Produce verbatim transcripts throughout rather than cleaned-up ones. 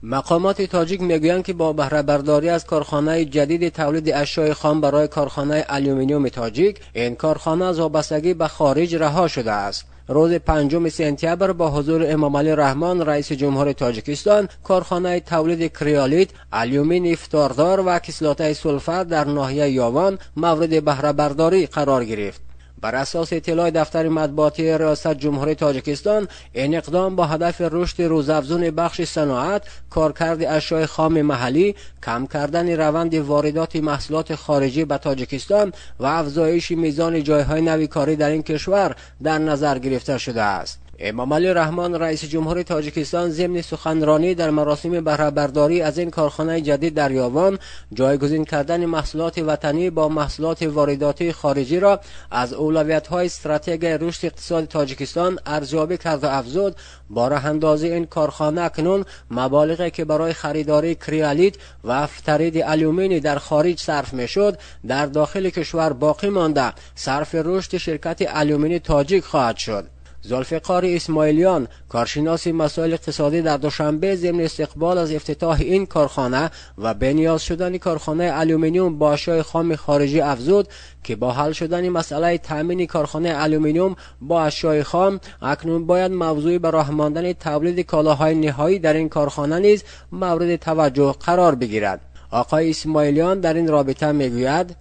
مقامات تاجیک میگویند که با بهره برداری از کارخانه جدید تولید اشیاء خام برای کارخانه آلومینیوم تاجیک، این کارخانه از وابستگی به خارج رها شده است. روز پنجم سپتامبر با حضور امام علی رحمان رئیس جمهور تاجیکستان، کارخانه تولید کریالیت، آلومین افتاردار و کسلات سولفر در ناحیه یاوان مورد بهره برداری قرار گرفت. بر اساس اطلاع دفتر مطبوعاتی ریاست جمهوری تاجیکستان، این اقدام با هدف رشد روزافزون بخش صنعت، کارکرد اشیاء خام محلی، کم کردن روند واردات محصولات خارجی به تاجیکستان و افزایش میزان جایهای نوی کاری در این کشور در نظر گرفته شده است. امام علی رحمان رئیس جمهور تاجیکستان ضمن سخنرانی در مراسم بهره برداری از این کارخانه جدید در یاوان، جایگزین کردن محصولات وطنی با محصولات وارداتی خارجی را از اولویت‌های استراتژیک رشد اقتصاد تاجیکستان ارزیابی کرد و افزود با راه اندازی این کارخانه اکنون مبالغی که برای خریداری کریالیت و افترید آلومینی در خارج صرف میشد در داخل کشور باقی مانده، صرف رشد شرکت آلومینی تاجیک خواهد شد. ذوالفقار اسماعیلیان، کارشناس مسائل اقتصادی، در دوشنبه ضمن استقبال از افتتاح این کارخانه و بنیاز شدن کارخانه آلومینیوم با اشیاء خام خارجی افزود که با حل شدن مسئله تامین کارخانه آلومینیوم با اشیاء خام، اکنون باید موضوع به راه ماندن تولید کالاهای نهایی در این کارخانه نیز مورد توجه قرار بگیرد. آقای اسماعیلیان در این رابطه میگوید: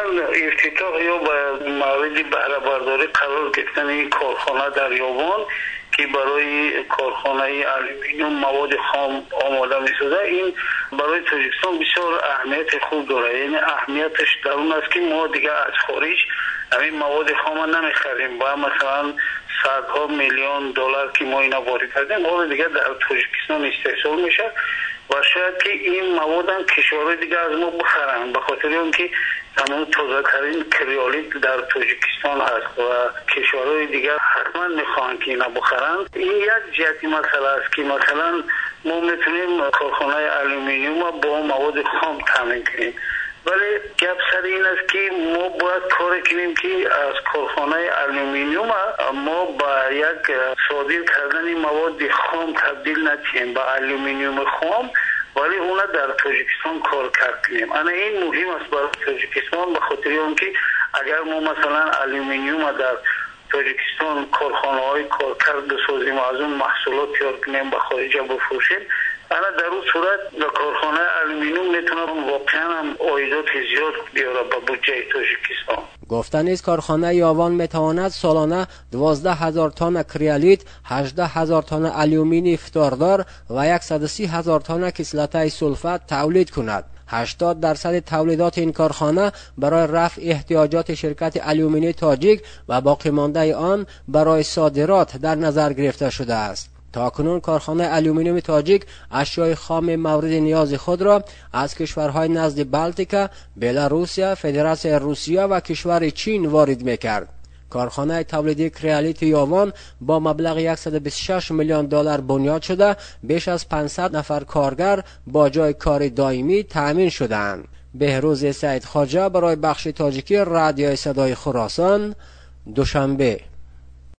افتتاح یا به مورد بهره برداری قرار گرفتن این کارخانه در یاوان که برای کارخانه آلومینیوم مواد خام آماده می‌شده، این برای تاجیکستان بسیار اهمیت خوب داره. یعنی اهمیتش در اون است که ما دیگه از خارج همین مواد خام نمیخریم، با مثلا صدها میلیون دلار که ما اینا وارد کردیم حالا دیگه در تاجیکستان استحصال میشه و شاید که این مواد هم کشورهای دیگه از ما بخرن، به خاطر اینکه تمام تازه ترین کریالیت در تاجیکستان هست و کشورهای دیگه حتما میخوان که اینا بخرن. این یک جهتی مسئله است که مثلا ما میتونیم کارخانه آلومینیوم با مواد خام تامین کنیم، ولی گپ سر این است که ما باید کار کنیم که از کارخانه آلومینیوم ما با یک صادر کردن مواد خام تبدیل نشیم به آلومینیوم خام، ولی اونا در تاجیکستان کار کنیم. انا این مهم است برای تاجیکستان، به خاطر اینکه اگر ما مثلا آلومینیوم در تاجیکستان کارخانه های کارکرد بسازیم و از اون محصولات تیار کنیم به خارج بفروشیم، انا در اون صورت در کارخانه آلومینیوم میتونه واقعا هم عایدات زیاد بیاره به بودجه تاجیکستان. گفتن است کارخانه یاوان میتواند سالانه دوازده هزار تن کریالیت، هجده هزار تن آلومینی افتاردار و صد و سی هزار تن کسلات سولفر تولید کند. هشتاد درصد تولیدات این کارخانه برای رفع احتیاجات شرکت آلومینی تاجیک و باقی مانده آن برای صادرات در نظر گرفته شده است. تاکنون کارخانه آلومینیوم تاجیک اشیاء خام مورد نیاز خود را از کشورهای نزد بلتیکا، بلاروسیا، فدراسیون روسیه و کشور چین وارد میکرد. کارخانه تولیدی کریالیت یاوان با مبلغ صد و بیست و شش میلیون دلار بنیاد شده، بیش از پانصد نفر کارگر با جای کار دائمی تامین شدند. بهروز سعید خواجه برای بخش تاجیکی رادیو صدای خراسان، دوشنبه.